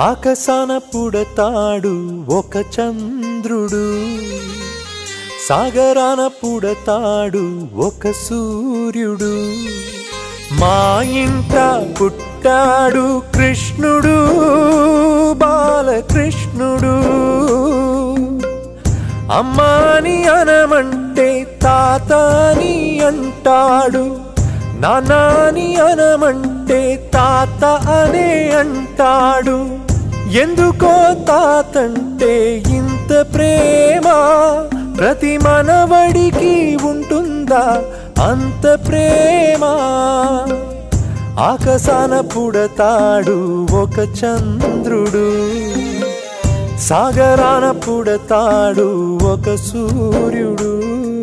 ఆకాశాన పుడతాడు ఒక చంద్రుడు, సాగరాన పుడతాడు ఒక సూర్యుడు. మా ఇంట పుట్టాడు కృష్ణుడు, బాలకృష్ణుడు. అమ్మాని అనమంటే తాతని అంటాడు, నానాని అనమంటే తాత అనే అంటాడు. ఎందుకో తాతంటే ఇంత ప్రేమ, ప్రతి మనవడికి ఉంటుందా అంత ప్రేమ? ఆకాశాన పుడతాడు ఒక చంద్రుడు, సాగరాన పుడతాడు ఒక సూర్యుడు.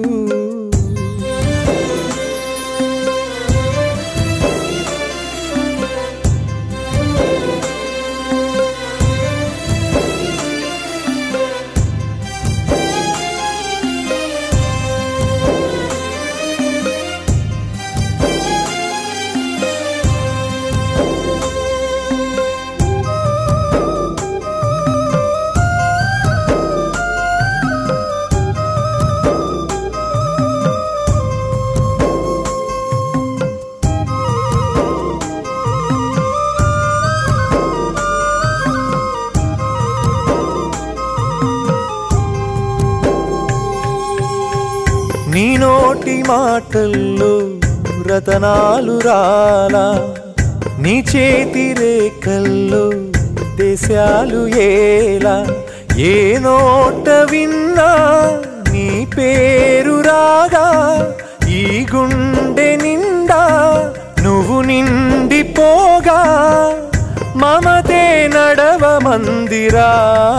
నీ నోటి మాటల్లో రతనాలు రాలా, నీ చేతి రేఖల్లో దేశాలు ఏలా. ఏ నోట విన్నా నీ పేరు రాగా, ఈ గుండె నిండా నువ్వు నిండిపోగా. మమతే నడవ మందిరా,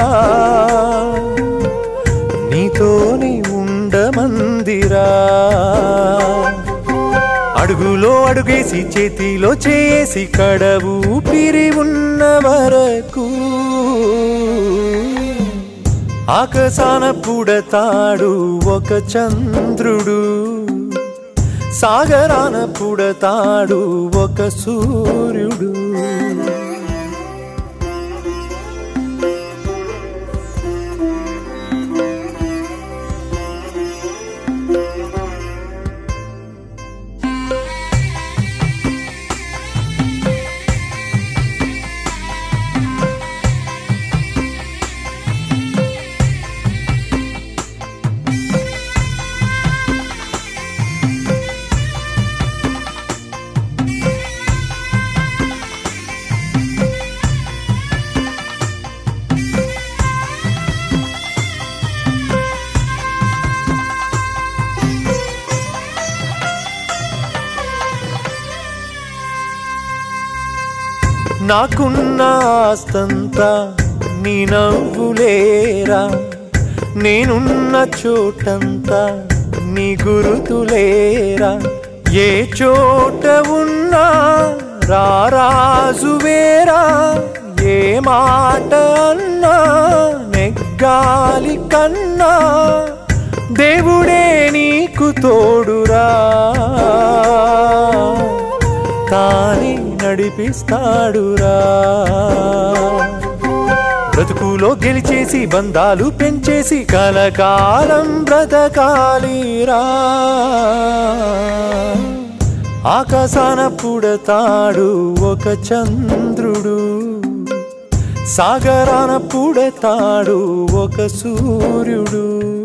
నీతోనే మందిరా. అడుగులో అడుగేసి చేతిలో చేసి కడవు ఊపిరి ఉన్న వరకు ఆకాశాన పుడతాడు ఒక చంద్రుడు, సాగరాన పుడతాడు ఒక సూర్యుడు. నాకున్న ఆస్తంతా నీ నవ్వులేరా, నేనున్న చోటంతా నీ గురుతులేరా. ఏ చోట ఉన్నా రారాజువేరా, ఏ మాట అన్నా నెగ్గాలి కన్నా. దేవుడే నీకు తోడురా, తానే నడిపిస్తాడురా. బ్రతుకులో గెలిచేసి బంధాలు పెంచేసి కలకాలం బ్రతకాలిరా. ఆకాశాన పుడతాడు ఒక చంద్రుడు, సాగరాన పుడతాడు ఒక సూర్యుడు.